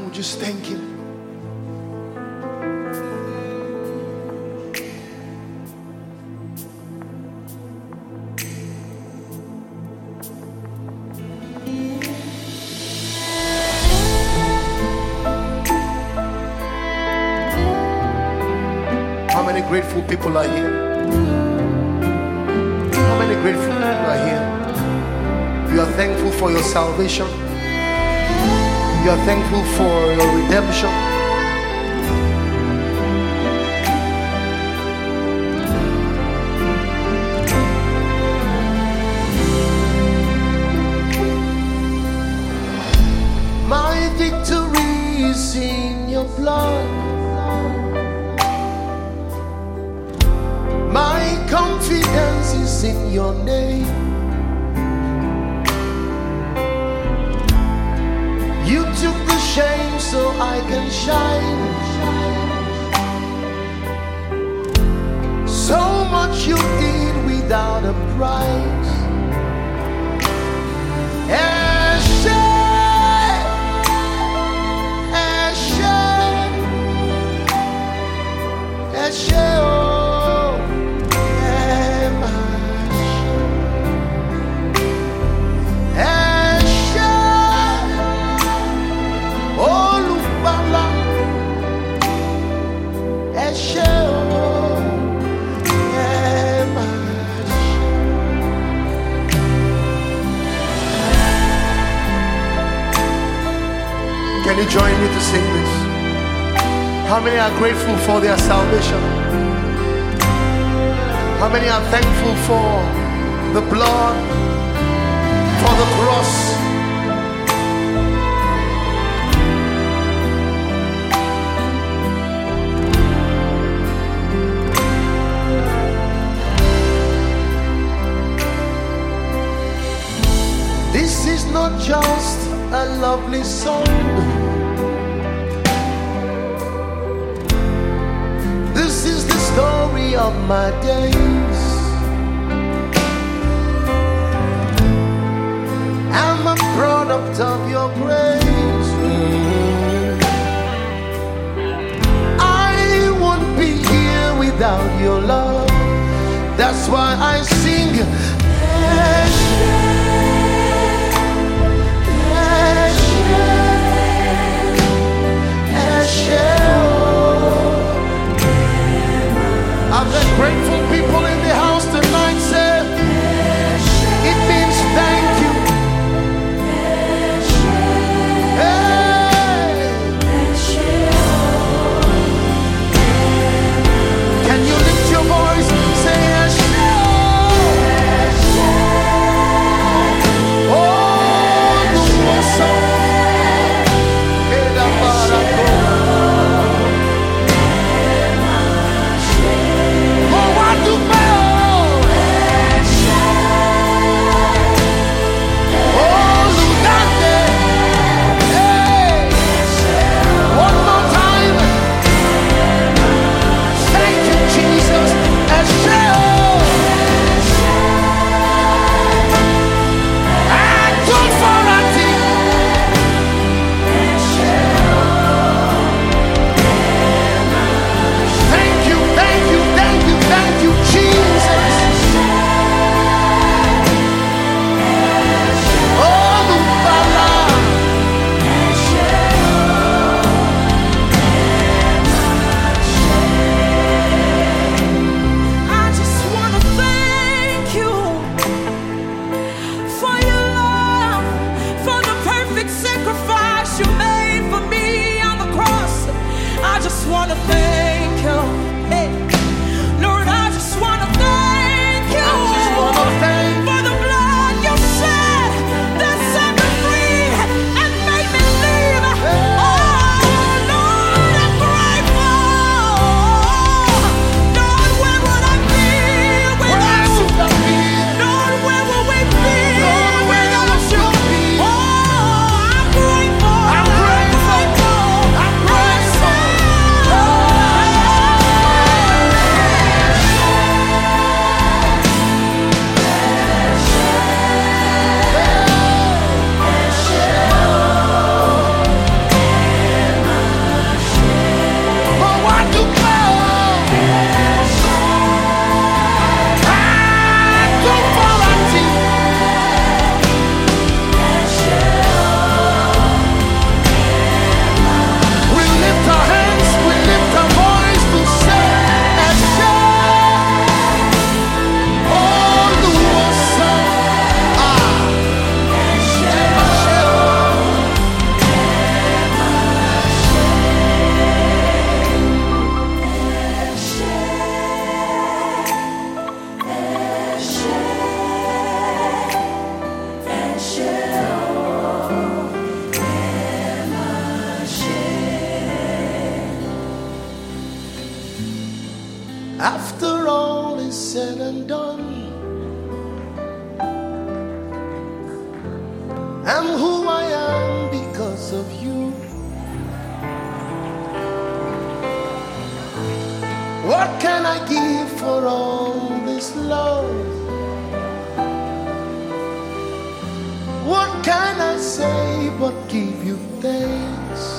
just thank Him? How many grateful people are here? How many grateful people are here? You are thankful for your salvation. You are thankful for your redemption. My victory is in your blood. My confidence is in your name. You took the shame so I can shine. So much you did without a price. Eshe, Eshe, Eshe, oh, Eshe, Olubala, Eshe, oh, Can you join me to sing this? How many are grateful for their salvation? How many are thankful for the blood, for the cross? This is not just a lovely song. This is the story of my days. I'm a product of your grace. I won't be here without your love. That's why I sing. I've got grateful people in the house tonight. Say, it means thank you. Hey. Can you lift your voice? Say, oh, the awesome. and done. I'm who I am because of you. What can I give for all this love? What can I say but give you thanks?